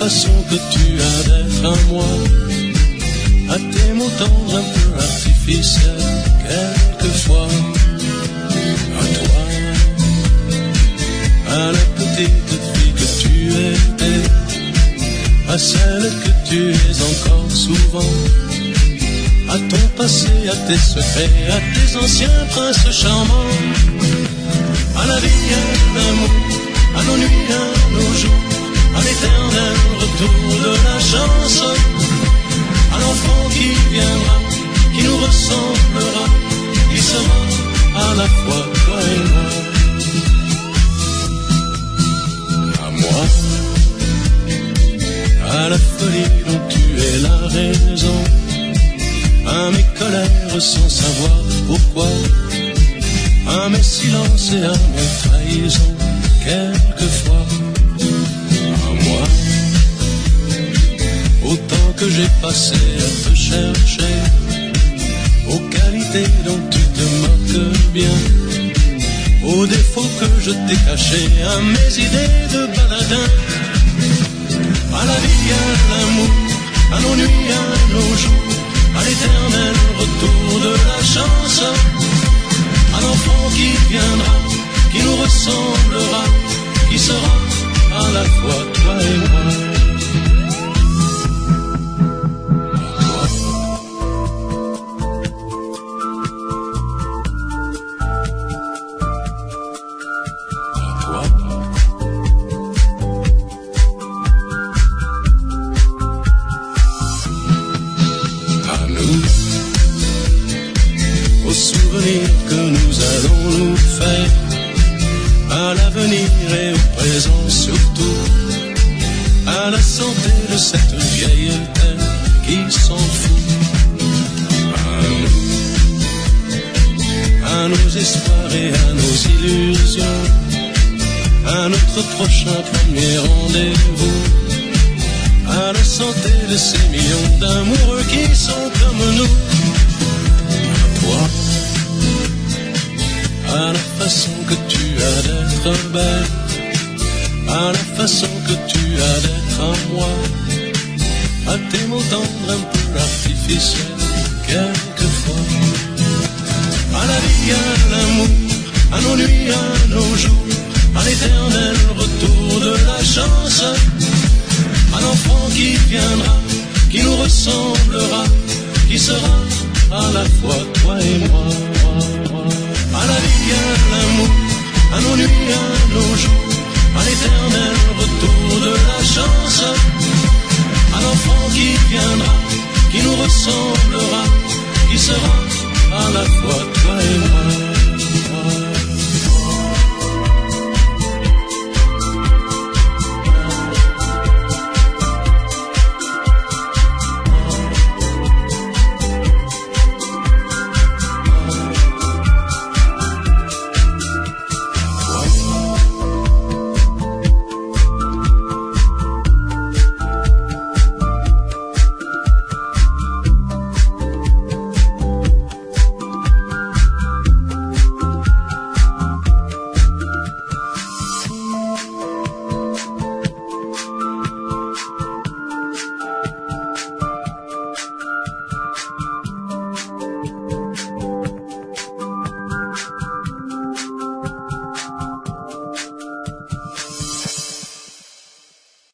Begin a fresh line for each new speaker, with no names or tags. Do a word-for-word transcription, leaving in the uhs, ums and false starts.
façon que tu as d'être à moi, à tes mots tendres un peu artificiels, quelquefois, à toi, à la petite fille que tu étais, à celle que tu es encore souvent, à ton passé, à tes secrets, à tes anciens princes charmants, à la vie, à l'amour, à nos nuits, à nos jours, à l'éternel retour de la chance, à l'enfant qui viendra, qui nous ressemblera, qui sera à la fois toi et moi. À moi, à la folie dont tu es la raison, à mes colères sans savoir pourquoi, à mes silences et à mes trahisons, quelquefois. À moi, autant que j'ai passé à te chercher, aux qualités dont tu te moques bien, aux défauts que je t'ai cachés, à mes idées de baladin, à la vie, à l'amour, à nos nuits, à nos jours, à l'éternel retour de la chance, à l'enfant qui viendra, qui nous ressemblera, qui sera à la fois toi et moi. Que nous allons nous faire à l'avenir et au présent surtout, à la santé de cette vieille terre qui s'en fout, à nous, à nos espoirs et à nos illusions, à notre prochain premier rendez-vous, à la santé de ces millions d'amoureux qui sont comme nous, à toi, à la façon que tu as d'être belle, à la façon que tu as d'être à moi, à tes mots tendres un peu artificiels, quelquefois, à la vie, à l'amour, à nos nuits, à nos jours, à l'éternel retour de la chance, à l'enfant qui viendra, qui nous ressemblera, qui sera à la fois toi et moi. À la vie, à l'amour, à nos nuits, à nos jours, à l'éternel retour de la chance, à l'enfant qui viendra, qui nous ressemblera, qui sera à la fois toi et moi.